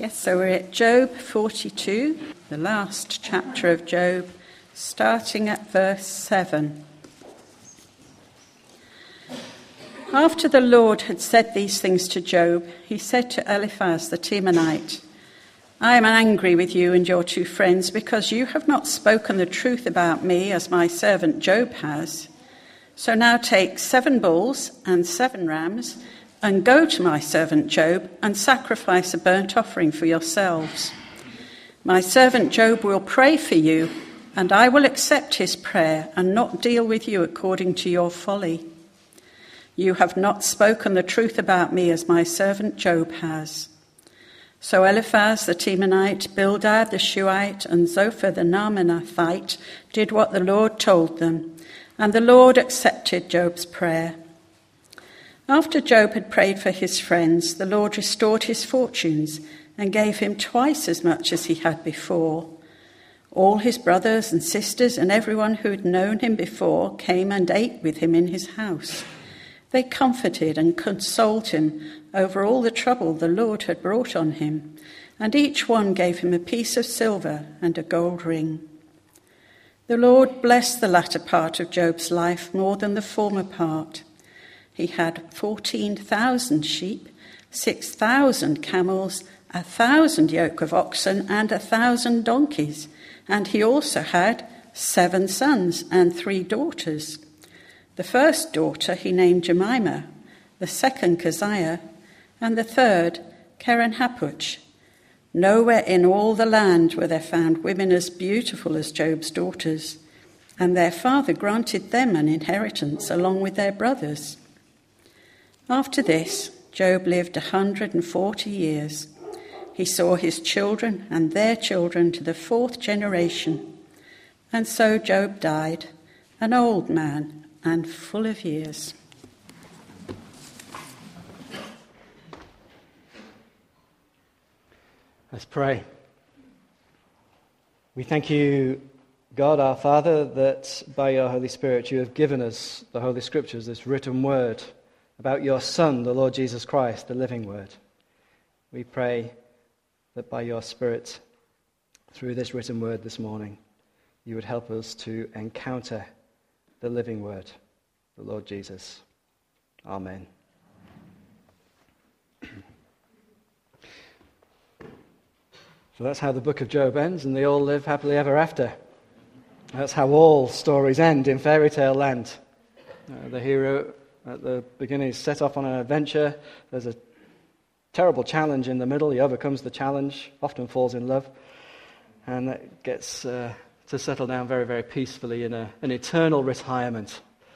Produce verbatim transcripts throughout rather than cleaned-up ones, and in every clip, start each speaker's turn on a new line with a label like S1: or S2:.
S1: Yes, so we're at Job forty-two, the last chapter of Job, starting at verse seven. After the Lord had said these things to Job, he said to Eliphaz the Temanite, I am angry with you and your two friends because you have not spoken the truth about me as my servant Job has. So now take seven bulls and seven rams and go to my servant Job and sacrifice a burnt offering for yourselves. My servant Job will pray for you, and I will accept his prayer and not deal with you according to your folly. You have not spoken the truth about me as my servant Job has. So Eliphaz the Temanite, Bildad the Shuhite, and Zophar the Naamathite did what the Lord told them, and the Lord accepted Job's prayer. After Job had prayed for his friends, the Lord restored his fortunes and gave him twice as much as he had before. All his brothers and sisters and everyone who had known him before came and ate with him in his house. They comforted and consoled him over all the trouble the Lord had brought on him, and each one gave him a piece of silver and a gold ring. The Lord blessed the latter part of Job's life more than the former part. He had fourteen thousand sheep, six thousand camels, a thousand yoke of oxen, and a thousand donkeys. And he also had seven sons and three daughters. The first daughter he named Jemimah, the second Keziah, and the third Keren-Happuch. Nowhere in all the land were there found women as beautiful as Job's daughters, and their father granted them an inheritance along with their brothers. After this, Job lived a hundred and forty years. He saw his children and their children to the fourth generation. And so Job died, an old man and full of years.
S2: Let's pray. We thank you, God our Father, that by your Holy Spirit you have given us the Holy Scriptures, this written word about your Son, the Lord Jesus Christ, the living word. We pray that by your Spirit, through this written word this morning, you would help us to encounter the living word, the Lord Jesus. Amen. So that's how the book of Job ends, and they all live happily ever after. That's how all stories end in fairy tale land. Uh, the hero at the beginning is set off on an adventure. There's a terrible challenge in the middle. He overcomes the challenge, often falls in love, and gets uh, to settle down very, very peacefully in a, an eternal retirement.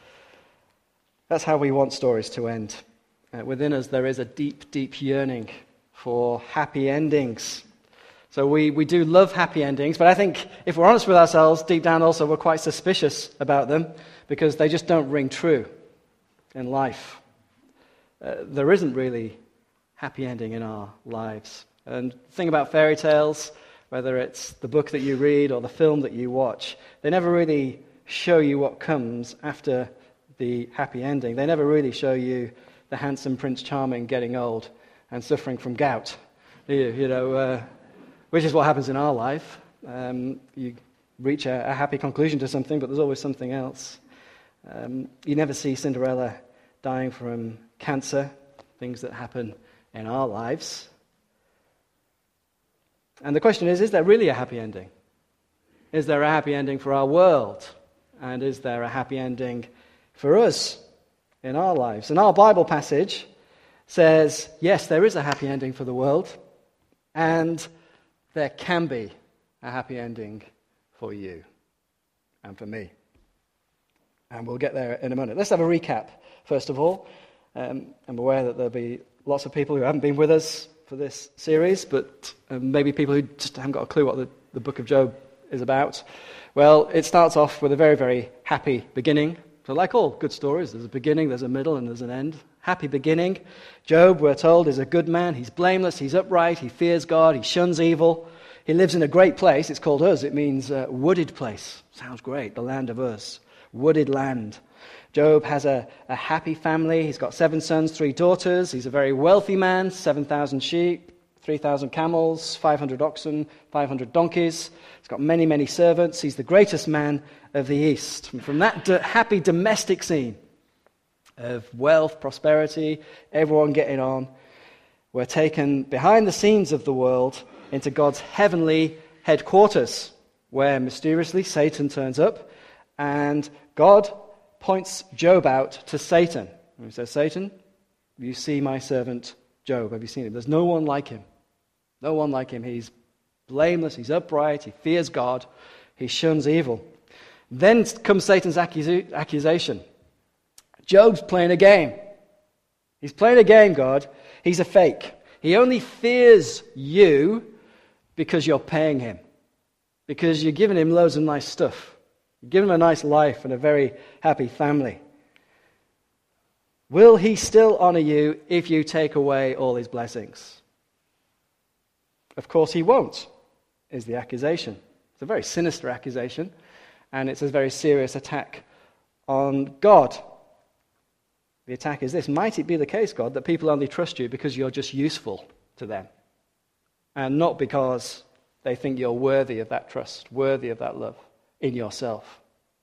S2: That's how we want stories to end. Uh, within us there is a deep, deep yearning for happy endings. So we, we do love happy endings, but I think if we're honest with ourselves, deep down also we're quite suspicious about them because they just don't ring true in life. Uh, there isn't really happy ending in our lives. And the thing about fairy tales, whether it's the book that you read or the film that you watch, they never really show you what comes after the happy ending. They never really show you the handsome Prince Charming getting old and suffering from gout, do you? You know, uh, which is what happens in our life. Um, you reach a, a happy conclusion to something, but there's always something else. Um, you never see Cinderella dying from cancer, things that happen in our lives. And the question is, is there really a happy ending? Is there a happy ending for our world? And is there a happy ending for us in our lives? And our Bible passage says, yes, there is a happy ending for the world, and there can be a happy ending for you and for me. And we'll get there in a moment. Let's have a recap, first of all. Um, I'm aware that there'll be lots of people who haven't been with us for this series, but um, maybe people who just haven't got a clue what the, the book of Job is about. Well, it starts off with a very, very happy beginning. So like all good stories, there's a beginning, there's a middle, and there's an end. Happy beginning. Job, we're told, is a good man. He's blameless, he's upright, he fears God, he shuns evil. He lives in a great place. It's called Uz. It means uh, wooded place. Sounds great, the land of Uz. Wooded land. Job has a, a happy family. He's got seven sons, three daughters. He's a very wealthy man, seven thousand sheep, three thousand camels, five hundred oxen, five hundred donkeys. He's got many, many servants. He's the greatest man of the East. And from that do- happy domestic scene of wealth, prosperity, everyone getting on, we're taken behind the scenes of the world into God's heavenly headquarters, where mysteriously Satan turns up, and God points Job out to Satan. And he says, Satan, you see my servant Job. Have you seen him? There's no one like him. No one like him. He's blameless, he's upright, he fears God, he shuns evil. Then comes Satan's accus- accusation. Job's playing a game. He's playing a game, God. He's a fake. He only fears you because you're paying him. Because you're giving him loads of nice stuff. You're giving him a nice life and a very happy family. Will he still honor you if you take away all his blessings? Of course he won't, is the accusation. It's a very sinister accusation, and it's a very serious attack on God. The attack is this: might it be the case, God, that people only trust you because you're just useful to them, and not because they think you're worthy of that trust, worthy of that love in yourself?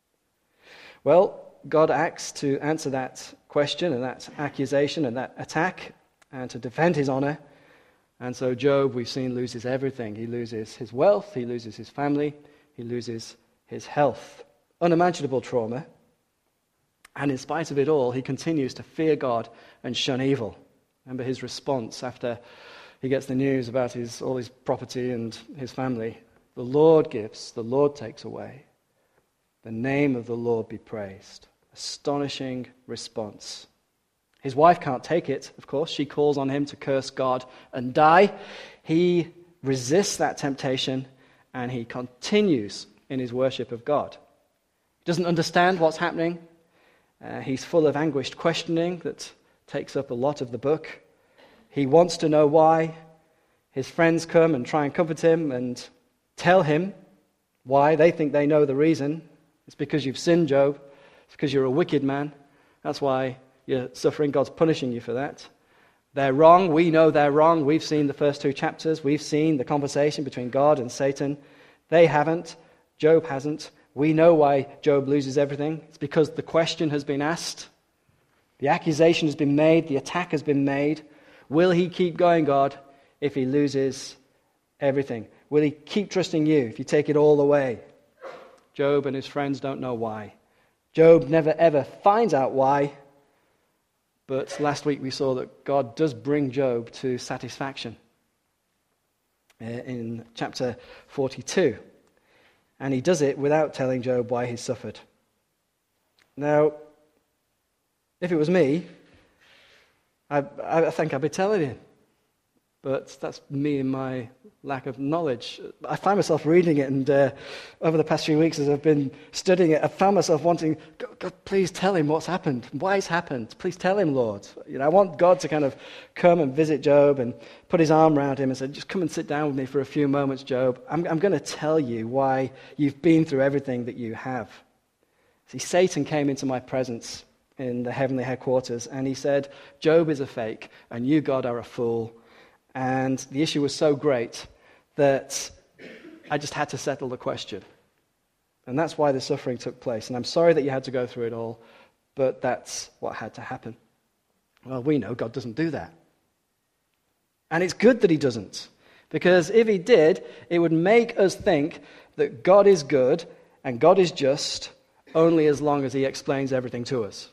S2: Well, God acts to answer that question and that accusation and that attack and to defend his honor. And so Job, we've seen, loses everything. He loses his wealth, he loses his family, he loses his health. Unimaginable trauma. And in spite of it all, he continues to fear God and shun evil. Remember his response after he gets the news about his all his property and his family. The Lord gives, the Lord takes away. The name of the Lord be praised. Astonishing response. His wife can't take it, of course. She calls on him to curse God and die. He resists that temptation, and he continues in his worship of God. He doesn't understand what's happening. Uh, he's full of anguished questioning that takes up a lot of the book. He wants to know why. His friends come and try and comfort him and tell him why. They think they know the reason. It's because you've sinned, Job. It's because you're a wicked man. That's why you're suffering. God's punishing you for that. They're wrong. We know they're wrong. We've seen the first two chapters. We've seen the conversation between God and Satan. They haven't. Job hasn't. We know why Job loses everything. It's because the question has been asked. The accusation has been made. The attack has been made. Will he keep going, God, if he loses everything? Will he keep trusting you if you take it all away? Job and his friends don't know why. Job never ever finds out why. But last week we saw that God does bring Job to satisfaction in chapter forty-two. And he does it without telling Job why he suffered. Now, if it was me, I, I think I'd be telling him. But that's me and my lack of knowledge. I find myself reading it, and uh, over the past few weeks as I've been studying it, I found myself wanting, God, God, please tell him what's happened. Why it's happened. Please tell him, Lord. You know, I want God to kind of come and visit Job and put his arm around him and say, just come and sit down with me for a few moments, Job. I'm, I'm going to tell you why you've been through everything that you have. See, Satan came into my presence in the heavenly headquarters, and he said, Job is a fake, and you, God, are a fool. And the issue was so great that I just had to settle the question. And that's why the suffering took place. And I'm sorry that you had to go through it all, but that's what had to happen. Well, we know God doesn't do that. And it's good that he doesn't. Because if he did, it would make us think that God is good and God is just only as long as he explains everything to us.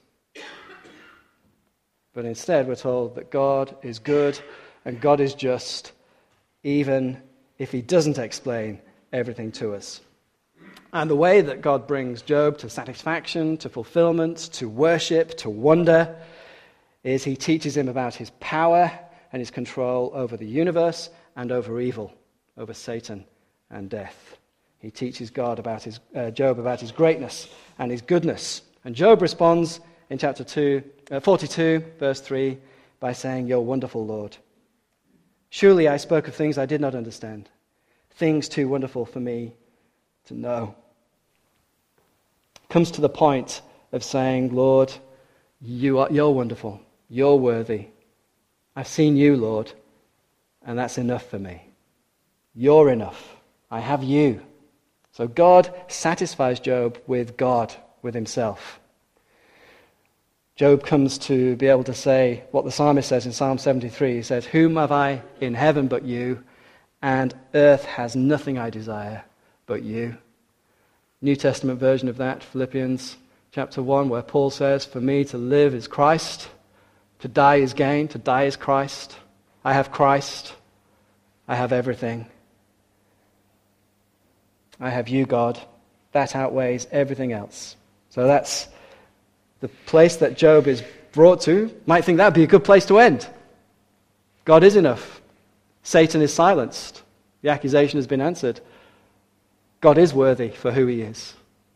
S2: But instead, we're told that God is good and God is just, even if he doesn't explain everything to us. And the way that God brings Job to satisfaction, to fulfillment, to worship, to wonder, is he teaches him about his power and his control over the universe and over evil, over Satan and death. He teaches God about his uh, Job about his greatness and his goodness. And Job responds in chapter two, uh, forty-two, verse three, by saying, "You're wonderful, Lord. Surely I spoke of things I did not understand, things too wonderful for me to know." Comes to the point of saying, Lord, you are, you're wonderful. You're worthy. I've seen you, Lord. and that's enough for me. You're enough. I have you. So God satisfies Job with God, with himself. Job comes to be able to say what the psalmist says in Psalm seventy-three. He says, "Whom have I in heaven but you? And earth has nothing I desire but you." New Testament version of that, Philippians chapter one, where Paul says, "For me to live is Christ, to die is gain, to die is Christ. I have Christ, I have everything. I have you, God. That outweighs everything else." So that's the place that Job is brought to. Might think that would be a good place to end. God is enough. Satan is silenced. The accusation has been answered. God is worthy for who he is.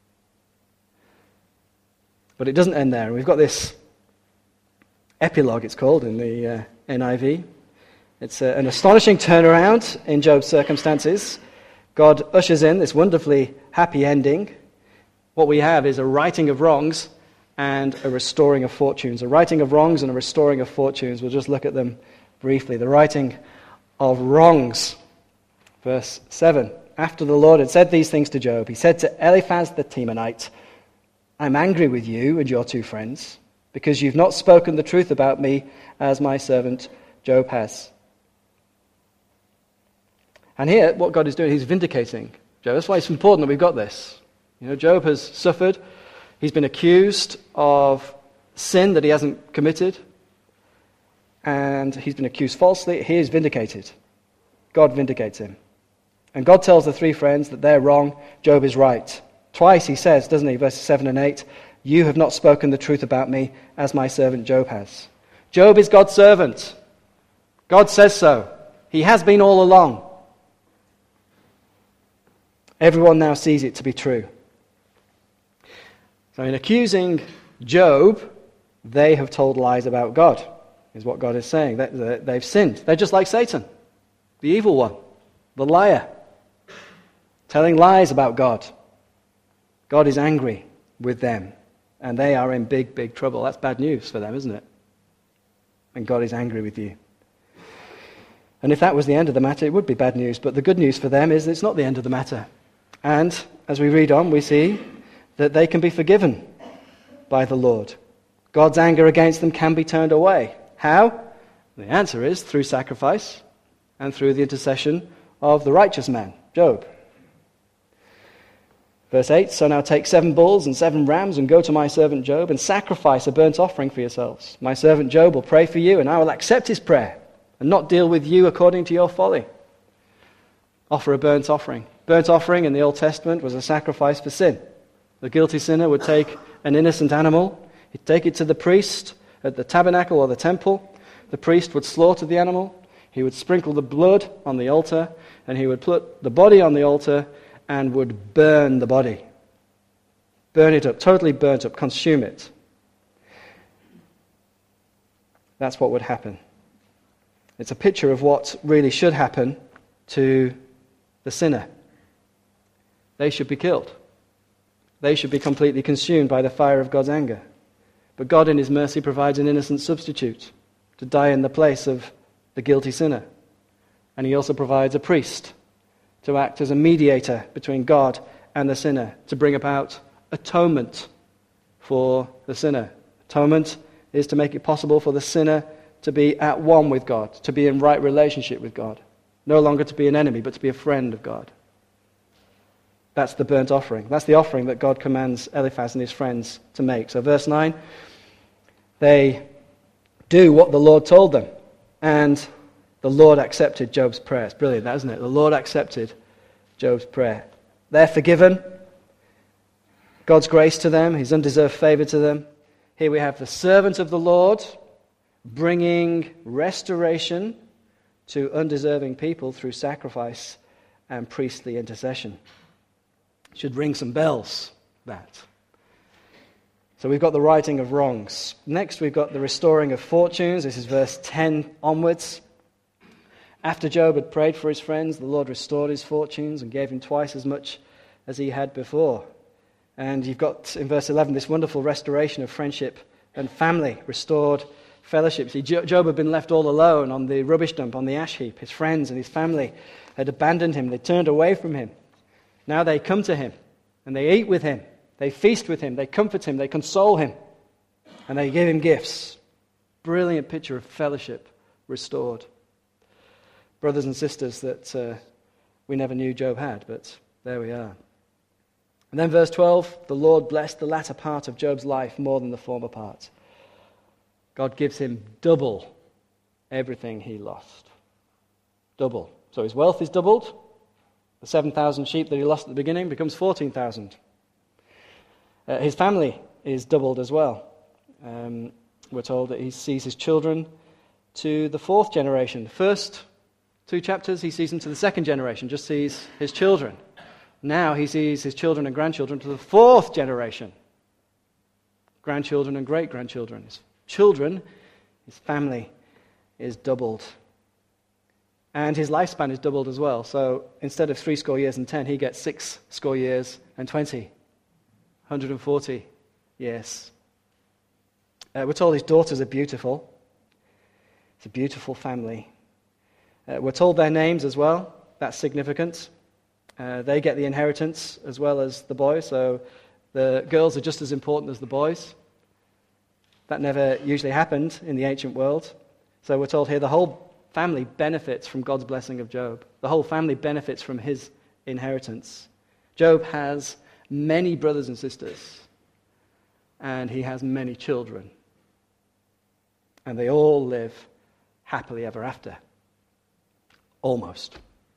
S2: But it doesn't end there. We've got this epilogue, it's called, in the uh, N I V. It's uh, an astonishing turnaround in Job's circumstances. God ushers in this wonderfully happy ending. What we have is a righting of wrongs and a restoring of fortunes. A righting of wrongs and a restoring of fortunes. We'll just look at them briefly. The righting of wrongs. Verse seven. After the Lord had said these things to Job, he said to Eliphaz the Temanite, "I'm angry with you and your two friends, because you've not spoken the truth about me as my servant Job has." And here, what God is doing, he's vindicating Job. That's why it's important that we've got this. You know, Job has suffered. He's been accused of sin that he hasn't committed. And he's been accused falsely. He is vindicated. God vindicates him. And God tells the three friends that they're wrong. Job is right. Twice he says, doesn't he, verses seven and eight, "You have not spoken the truth about me as my servant Job has." Job is God's servant. God says so. He has been all along. Everyone now sees it to be true. So in accusing Job, they have told lies about God, is what God is saying. They've sinned. They're just like Satan, the evil one, the liar, telling lies about God. God is angry with them, and they are in big, big trouble. That's bad news for them, isn't it? And God is angry with you. And if that was the end of the matter, it would be bad news. But the good news for them is it's not the end of the matter. And as we read on, we see that they can be forgiven by the Lord. God's anger against them can be turned away. How? The answer is through sacrifice and through the intercession of the righteous man, Job. Verse eight, "So now take seven bulls and seven rams and go to my servant Job and sacrifice a burnt offering for yourselves. My servant Job will pray for you, and I will accept his prayer and not deal with you according to your folly." Offer a burnt offering. Burnt offering in the Old Testament was a sacrifice for sin. The guilty sinner would take an innocent animal, he'd take it to the priest at the tabernacle or the temple. The priest would slaughter the animal, he would sprinkle the blood on the altar, and he would put the body on the altar and would burn the body. Burn it up, totally burnt up, consume it. That's what would happen. It's a picture of what really should happen to the sinner. They should be killed. They should be completely consumed by the fire of God's anger. But God in his mercy provides an innocent substitute to die in the place of the guilty sinner. And he also provides a priest to act as a mediator between God and the sinner, to bring about atonement for the sinner. Atonement is to make it possible for the sinner to be at one with God, to be in right relationship with God. No longer to be an enemy, but to be a friend of God. That's the burnt offering. That's the offering that God commands Eliphaz and his friends to make. So verse nine, they do what the Lord told them. And the Lord accepted Job's prayer. It's brilliant, that, isn't it? The Lord accepted Job's prayer. They're forgiven. God's grace to them, his undeserved favor to them. Here we have the servant of the Lord bringing restoration to undeserving people through sacrifice and priestly intercession. Should ring some bells, that. So we've got the righting of wrongs. Next we've got the restoring of fortunes. This is verse ten onwards. After Job had prayed for his friends, the Lord restored his fortunes and gave him twice as much as he had before. And you've got in verse eleven this wonderful restoration of friendship and family restored fellowship. See, Job had been left all alone on the rubbish dump, on the ash heap. His friends and his family had abandoned him. They turned away from him. Now they come to him, and they eat with him. They feast with him. They comfort him. They console him. And they give him gifts. Brilliant picture of fellowship restored. Brothers and sisters that uh, we never knew Job had, but there we are. And then verse twelve, the Lord blessed the latter part of Job's life more than the former part. God gives him double everything he lost. Double. So his wealth is doubled. The seven thousand sheep that he lost at the beginning becomes fourteen thousand. Uh, his family is doubled as well. Um, we're told that he sees his children to the fourth generation. First two chapters, he sees them to the second generation, just sees his children. Now he sees his children and grandchildren to the fourth generation. Grandchildren and great-grandchildren. His children, his family is doubled. And his lifespan is doubled as well. So instead of three score years and ten, he gets six score years and twenty. one hundred forty years. Uh, we're told his daughters are beautiful. It's a beautiful family. Uh, we're told their names as well. That's significant. Uh, they get the inheritance as well as the boys, so the girls are just as important as the boys. That never usually happened in the ancient world. So we're told here the whole family benefits from God's blessing of Job. The whole family benefits from his inheritance. Job has many brothers and sisters, and he has many children. And they all live happily ever after. Almost.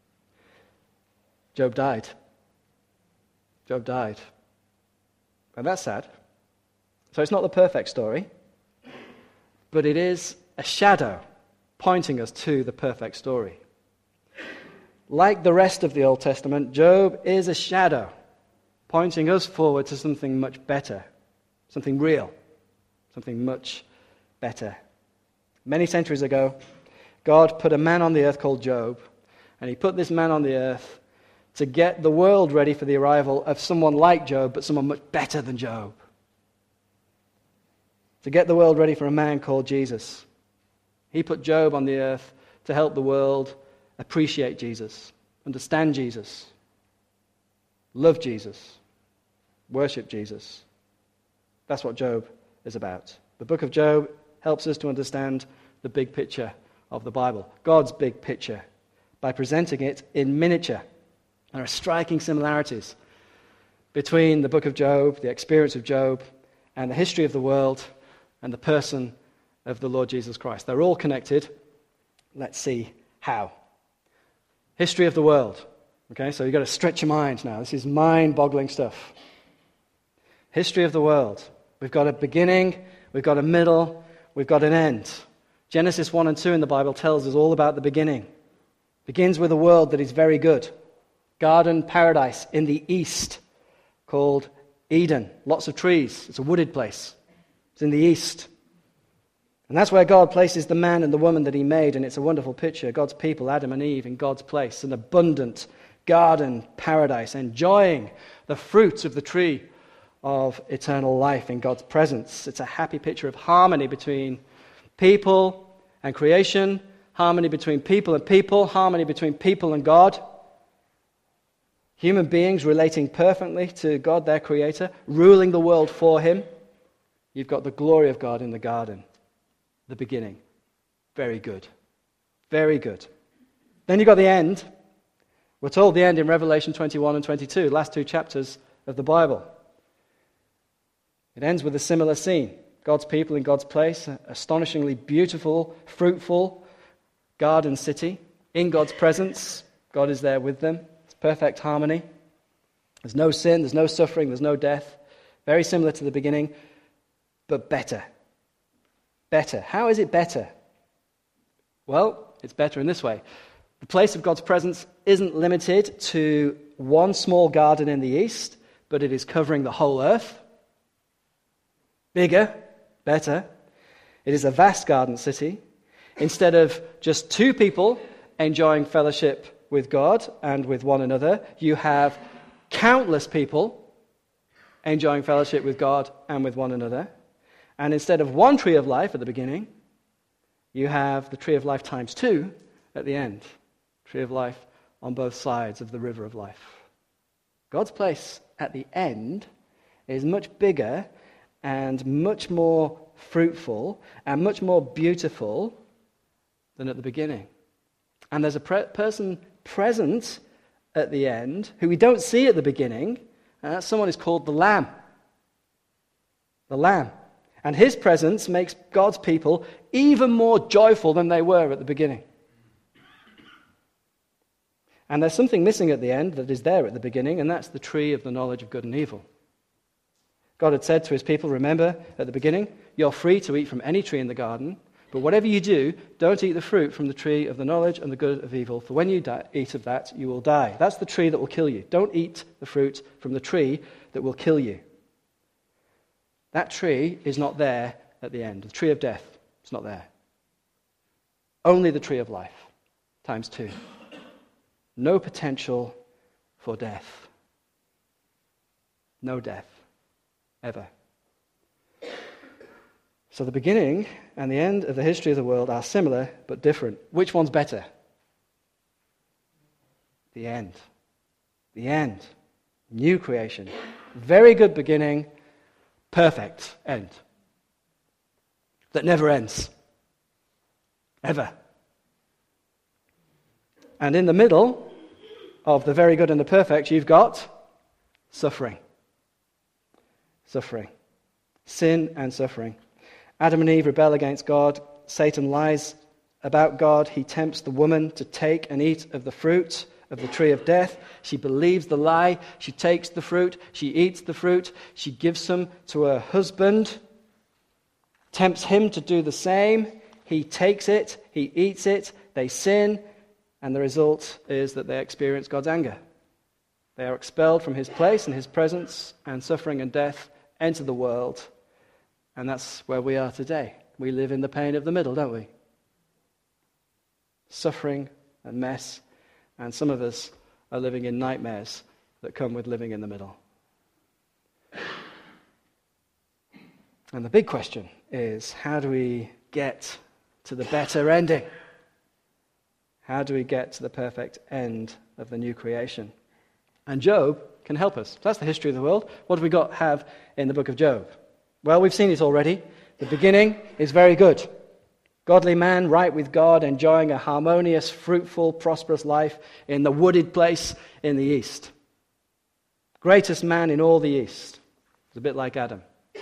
S2: Job died. Job died. And that's sad. So it's not the perfect story, but it is a shadow pointing us to the perfect story. Like the rest of the Old Testament, Job is a shadow pointing us forward to something much better, something real, something much better. Many centuries ago, God put a man on the earth called Job, and he put this man on the earth to get the world ready for the arrival of someone like Job, but someone much better than Job. To get the world ready for a man called Jesus. He put Job on the earth to help the world appreciate Jesus, understand Jesus, love Jesus, worship Jesus. That's what Job is about. The book of Job helps us to understand the big picture of the Bible, God's big picture, by presenting it in miniature. There are striking similarities between the book of Job, the experience of Job, and the history of the world and the person of the Lord Jesus Christ. They're all connected. Let's see how. History of the world. Okay, so you've got to stretch your mind now. This is mind-boggling stuff. History of the world. We've got a beginning, we've got a middle, we've got an end. Genesis one and two in the Bible tells us all about the beginning. Begins with a world that is very good. Garden paradise in the east called Eden. Lots of trees. It's a wooded place. It's in the east. And that's where God places the man and the woman that he made, and it's a wonderful picture. God's people, Adam and Eve, in God's place. An abundant garden paradise, enjoying the fruit of the tree of eternal life in God's presence. It's a happy picture of harmony between people and creation, harmony between people and people, harmony between people and God. Human beings relating perfectly to God, their creator, ruling the world for him. You've got the glory of God in the garden. The beginning. Very good. Very good. Then you've got the end. We're told the end in Revelation twenty-one and twenty-two, last two chapters of the Bible. It ends with a similar scene. God's people in God's place, an astonishingly beautiful, fruitful garden city. In God's presence, God is there with them. It's perfect harmony. There's no sin, there's no suffering, there's no death. Very similar to the beginning, but better. Better. How is it better? Well, it's better in this way. The place of God's presence isn't limited to one small garden in the east, but it is covering the whole earth. Bigger, better. It is a vast garden city. Instead of just two people enjoying fellowship with God and with one another, you have countless people enjoying fellowship with God and with one another. And instead of one tree of life at the beginning, you have the tree of life times two at the end. Tree of life on both sides of the river of life. God's place at the end is much bigger and much more fruitful and much more beautiful than at the beginning. And there's a pre- person present at the end who we don't see at the beginning, and that someone is called the Lamb. The Lamb. And his presence makes God's people even more joyful than they were at the beginning. And there's something missing at the end that is there at the beginning, and that's the tree of the knowledge of good and evil. God had said to his people, remember, at the beginning, you're free to eat from any tree in the garden, but whatever you do, don't eat the fruit from the tree of the knowledge and the good of evil, for when you die, eat of that, you will die. That's the tree that will kill you. Don't eat the fruit from the tree that will kill you. That tree is not there at the end. The tree of death is not there. Only the tree of life, times two. No potential for death. No death, ever. So the beginning and the end of the history of the world are similar but different. Which one's better? The end. The end. New creation. Very good beginning, perfect end. That never ends. Ever. And in the middle of the very good and the perfect, you've got suffering. Suffering. Sin and suffering. Adam and Eve rebel against God. Satan lies about God. He tempts the woman to take and eat of the fruit of the tree of death. She believes the lie. She takes the fruit. She eats the fruit. She gives some to her husband. Tempts him to do the same. He takes it. He eats it. They sin. And the result is that they experience God's anger. They are expelled from his place and his presence, and suffering and death enter the world. And that's where we are today. We live in the pain of the middle, don't we? Suffering and mess. And some of us are living in nightmares that come with living in the middle. And the big question is, how do we get to the better ending? How do we get to the perfect end of the new creation? And Job can help us. That's the history of the world. What do we got have in the book of Job? Well, we've seen it already. The beginning is very good. Godly man, right with God, enjoying a harmonious, fruitful, prosperous life in the wooded place in the east. Greatest man in all the east. It's a bit like Adam.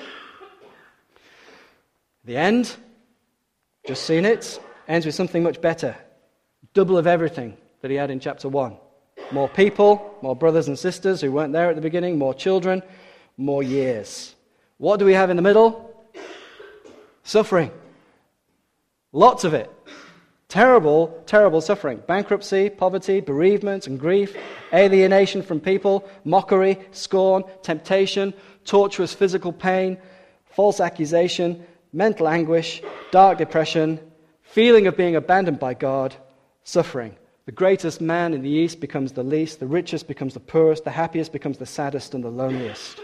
S2: The end, just seen it, ends with something much better. Double of everything that he had in chapter one. More people, more brothers and sisters who weren't there at the beginning, more children, more years. What do we have in the middle? Suffering. Lots of it. Terrible, terrible suffering. Bankruptcy, poverty, bereavement and grief, alienation from people, mockery, scorn, temptation, torturous physical pain, false accusation, mental anguish, dark depression, feeling of being abandoned by God, suffering. The greatest man in the east becomes the least, the richest becomes the poorest, the happiest becomes the saddest and the loneliest.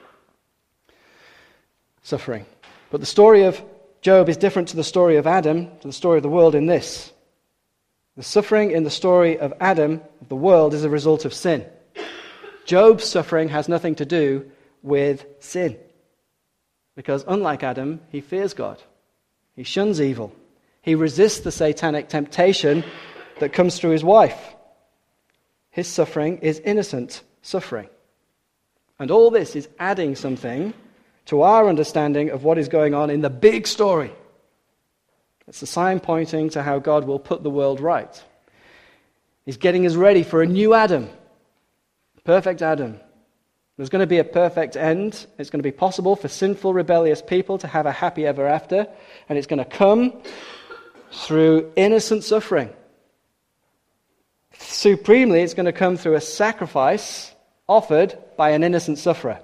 S2: Suffering. But the story of Job is different to the story of Adam, to the story of the world in this. The suffering in the story of Adam, of the world, is a result of sin. Job's suffering has nothing to do with sin. Because unlike Adam, he fears God. He shuns evil. He resists the satanic temptation that comes through his wife. His suffering is innocent suffering. And all this is adding something to our understanding of what is going on in the big story. It's a sign pointing to how God will put the world right. He's getting us ready for a new Adam. Perfect Adam. There's going to be a perfect end. It's going to be possible for sinful, rebellious people to have a happy ever after. And it's going to come through innocent suffering. Supremely, it's going to come through a sacrifice offered by an innocent sufferer.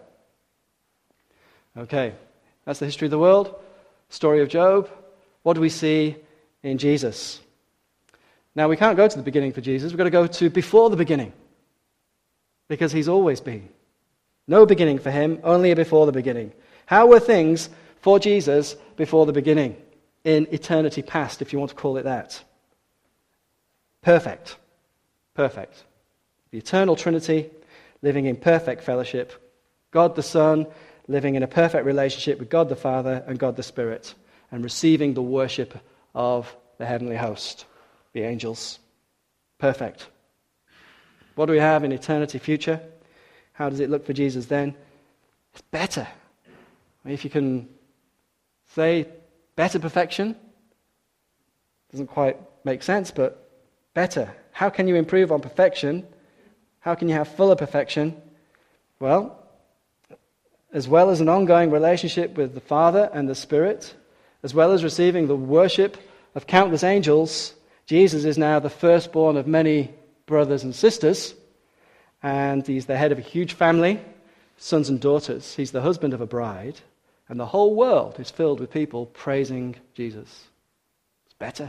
S2: Okay, that's the history of the world, story of Job. What do we see in Jesus? Now, we can't go to the beginning for Jesus. We've got to go to before the beginning, because he's always been. No beginning for him, only a before the beginning. How were things for Jesus before the beginning? in eternity past, if you want to call it that. Perfect. Perfect. The eternal Trinity living in perfect fellowship. God the Son living in a perfect relationship with God the Father and God the Spirit, and receiving the worship of the heavenly host, the angels. Perfect. What do we have in eternity future? How does it look for Jesus then? It's better. I mean, if you can say better perfection, doesn't quite make sense, but better. How can you improve on perfection? How can you have fuller perfection? Well, as well as an ongoing relationship with the Father and the Spirit, as well as receiving the worship of countless angels, Jesus is now the firstborn of many brothers and sisters, and he's the head of a huge family, sons and daughters. He's the husband of a bride, and the whole world is filled with people praising Jesus. It's better.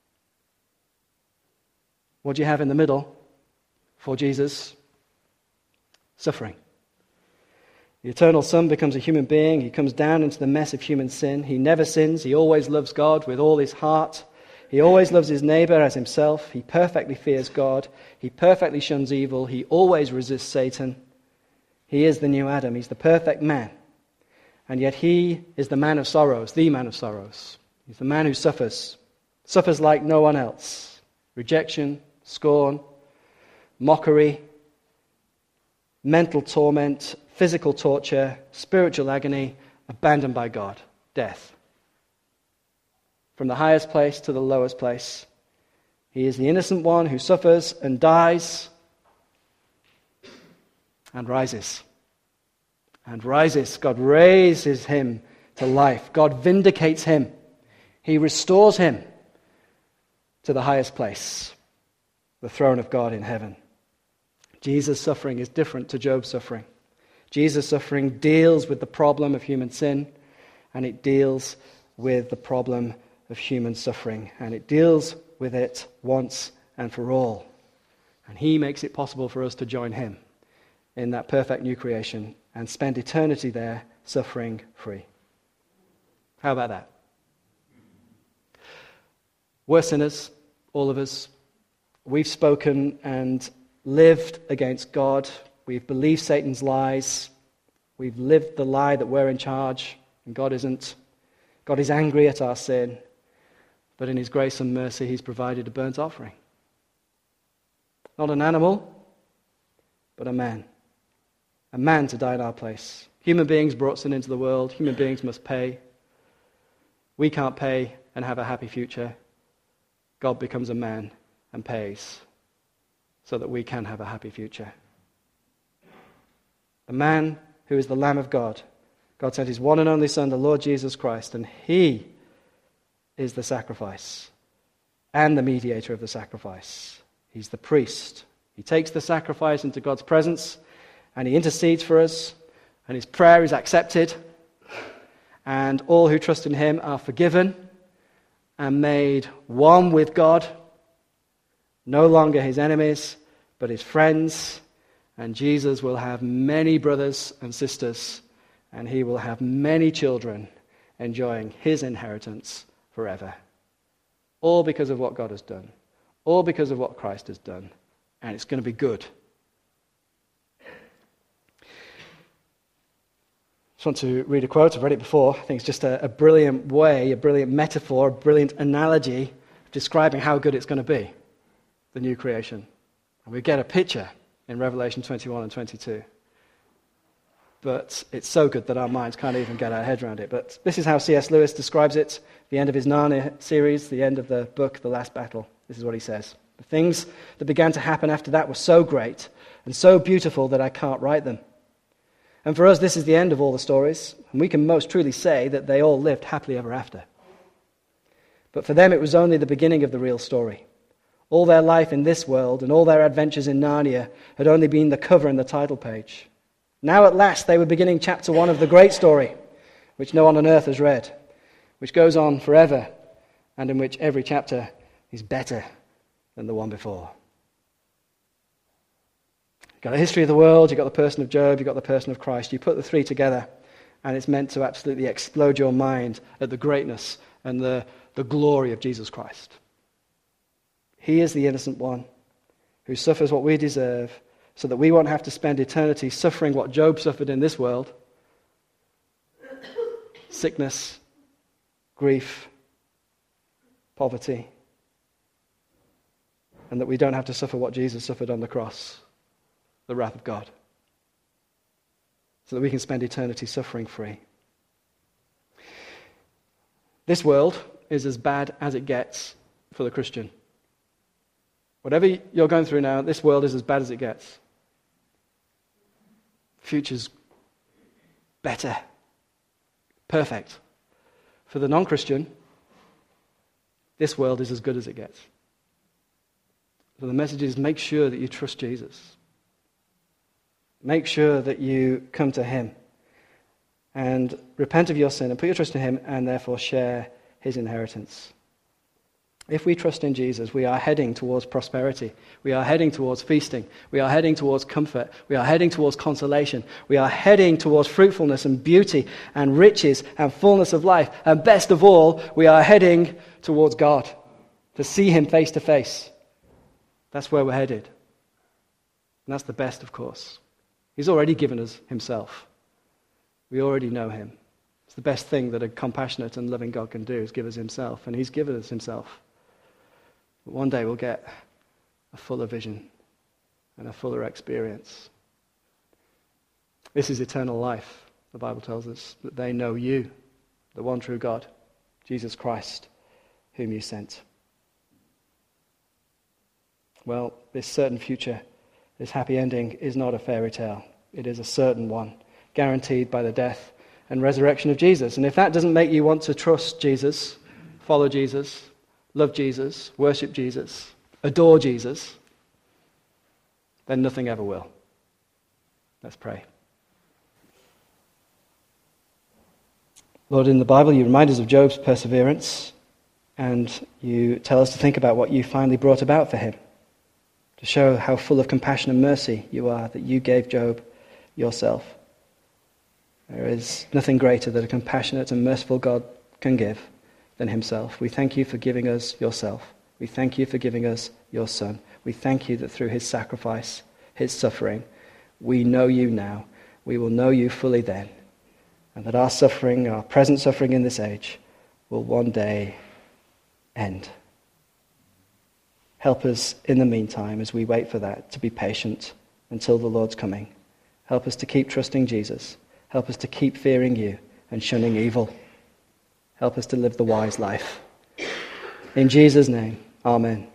S2: What do you have in the middle for Jesus? Suffering. The eternal Son becomes a human being. He comes down into the mess of human sin. He never sins. He always loves God with all his heart. He always loves his neighbor as himself. He perfectly fears God. He perfectly shuns evil. He always resists Satan. He is the new Adam. He's the perfect man. And yet he is the man of sorrows, the man of sorrows. He's the man who suffers, suffers like no one else. Rejection, scorn, mockery, mental torment, physical torture, spiritual agony, abandoned by God, death. From the highest place to the lowest place. He is the innocent one who suffers and dies and rises. And rises. God raises him to life. God vindicates him. He restores him to the highest place, the throne of God in heaven. Jesus' suffering is different to Job's suffering. Jesus' suffering deals with the problem of human sin, and it deals with the problem of human suffering, and it deals with it once and for all. And he makes it possible for us to join him in that perfect new creation and spend eternity there suffering free. How about that? We're sinners, all of us. We've spoken and lived against God. We've believed Satan's lies. We've lived the lie that we're in charge and God isn't. God is angry at our sin, but in his grace and mercy he's provided a burnt offering. Not an animal, but a man. A man to die in our place. Human beings brought sin into the world. Human beings must pay. We can't pay and have a happy future. God becomes a man and pays so that we can have a happy future. The man who is the Lamb of God. God sent his one and only Son, the Lord Jesus Christ, and he is the sacrifice and the mediator of the sacrifice. He's the priest. He takes the sacrifice into God's presence and he intercedes for us, and his prayer is accepted, and all who trust in him are forgiven and made one with God, no longer his enemies, but his friends. And Jesus will have many brothers and sisters, and he will have many children enjoying his inheritance forever. All because of what God has done. All because of what Christ has done. And it's going to be good. I just want to read a quote. I've read it before. I think it's just a, a brilliant way, a brilliant metaphor, a brilliant analogy of describing how good it's going to be, the new creation. And we get a picture in Revelation twenty-one and twenty-two. But it's so good that our minds can't even get our head around it. But this is how C S Lewis describes it, the end of his Narnia series, the end of the book, The Last Battle. This is what he says. The things that began to happen after that were so great and so beautiful that I can't write them. And for us, this is the end of all the stories, and we can most truly say that they all lived happily ever after. But for them, it was only the beginning of the real story. All their life in this world and all their adventures in Narnia had only been the cover and the title page. Now at last they were beginning chapter one of the great story, which no one on earth has read, which goes on forever, and in which every chapter is better than the one before. You've got the history of the world, you've got the person of Job, you've got the person of Christ. You put the three together, and it's meant to absolutely explode your mind at the greatness and the, the glory of Jesus Christ. He is the innocent one who suffers what we deserve so that we won't have to spend eternity suffering what Job suffered in this world. Sickness, grief, poverty. And that we don't have to suffer what Jesus suffered on the cross, the wrath of God. So that we can spend eternity suffering free. This world is as bad as it gets for the Christian. Whatever you're going through now, this world is as bad as it gets. Future's better. Perfect. For the non-Christian, this world is as good as it gets. So the message is, make sure that you trust Jesus. Make sure that you come to him and repent of your sin and put your trust in him and therefore share his inheritance. If we trust in Jesus, we are heading towards prosperity. We are heading towards feasting. We are heading towards comfort. We are heading towards consolation. We are heading towards fruitfulness and beauty and riches and fullness of life. And best of all, we are heading towards God, to see him face to face. That's where we're headed. And that's the best, of course. He's already given us himself. We already know him. It's the best thing that a compassionate and loving God can do, is give us himself. And he's given us himself. But one day we'll get a fuller vision and a fuller experience. This is eternal life, the Bible tells us, that they know you, the one true God, Jesus Christ, whom you sent. Well, this certain future, this happy ending, is not a fairy tale. It is a certain one, guaranteed by the death and resurrection of Jesus. And if that doesn't make you want to trust Jesus, follow Jesus, love Jesus, worship Jesus, adore Jesus, then nothing ever will. Let's pray. Lord, in the Bible you remind us of Job's perseverance, and you tell us to think about what you finally brought about for him, to show how full of compassion and mercy you are, that you gave Job yourself. There is nothing greater that a compassionate and merciful God can give than himself. We thank you for giving us yourself. We thank you for giving us your Son. We thank you that through his sacrifice, his suffering, we know you now. We will know you fully then. And that our suffering, our present suffering in this age, will one day end. Help us in the meantime, as we wait for that, to be patient until the Lord's coming. Help us to keep trusting Jesus. Help us to keep fearing you and shunning evil. Help us to live the wise life. In Jesus' name, amen.